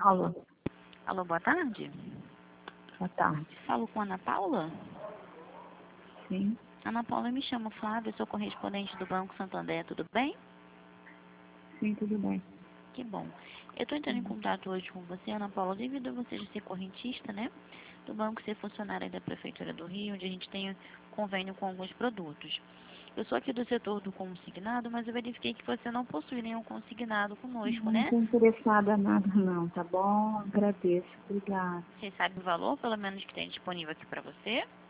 Alô, Alô, boa tarde. boa tarde. Falo com a Ana Paula? Sim, Ana Paula, eu me chamo Flávia, sou correspondente do Banco Santander, tudo bem? sim, tudo bem. Que bom. Eu estou entrando em contato hoje com você, Ana Paula, devido a você já ser correntista, né? Do banco ser funcionária da Prefeitura do Rio, onde a gente tem convênio com alguns produtos. Eu sou aqui do setor do consignado, mas eu verifiquei que você não possui nenhum consignado conosco, Não né? estou interessada em nada não, tá bom? Agradeço, obrigada. Você sabe o valor, pelo menos, que tem disponível aqui para você?